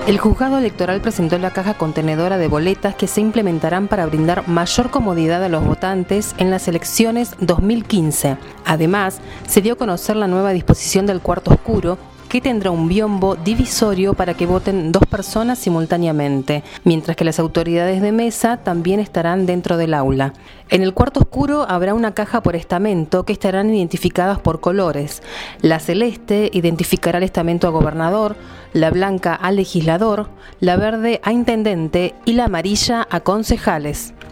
El juzgado electoral presentó la caja contenedora de boletas que se implementarán para brindar mayor comodidad a los votantes en las elecciones 2015. Además, se dio a conocer la nueva disposición del cuarto oscuro, que tendrá un biombo divisorio para que voten 2 personas simultáneamente, mientras que las autoridades de mesa también estarán dentro del aula. En el cuarto oscuro habrá una caja por estamento que estarán identificadas por colores. La celeste identificará el estamento a gobernador, la blanca a legislador, la verde a intendente y la amarilla a concejales.